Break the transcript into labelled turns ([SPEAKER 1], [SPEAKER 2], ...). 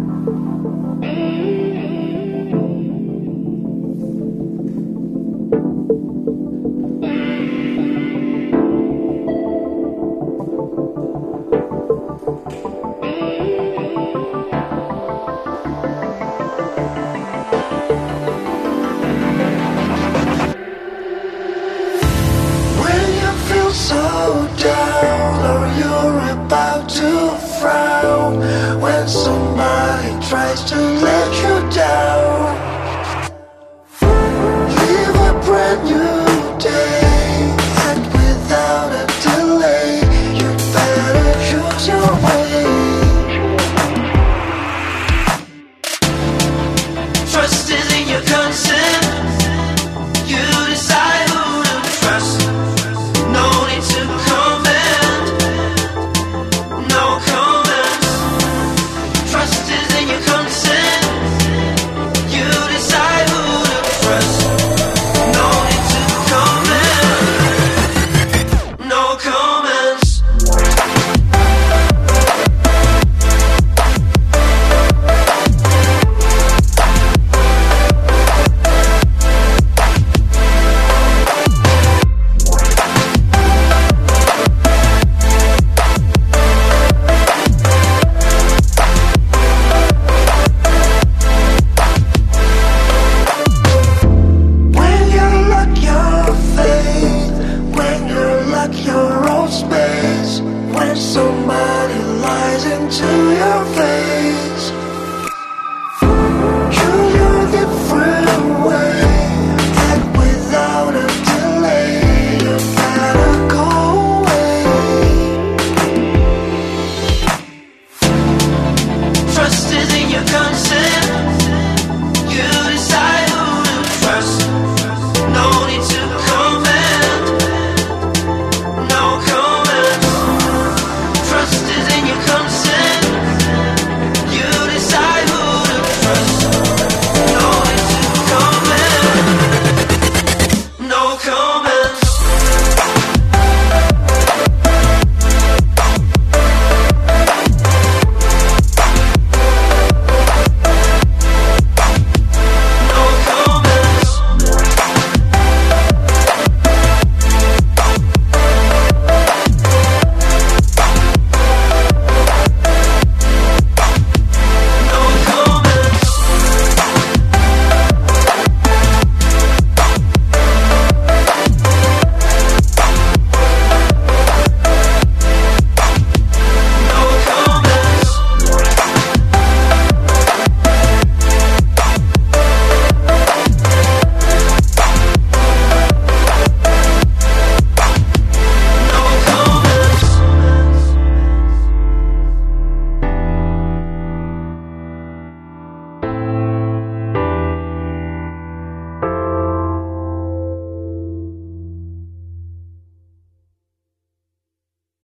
[SPEAKER 1] So down, or you're about to frown, when somebody tries to let you down. Live a brand new day, and without a delay, you'd better choose your way. Trust is in your consent. You decide who to trust. No need to comment, no comments. Trust is in your consent. You decide who to trust. No need to comment, no comments. Your own space, when somebody lies into your face.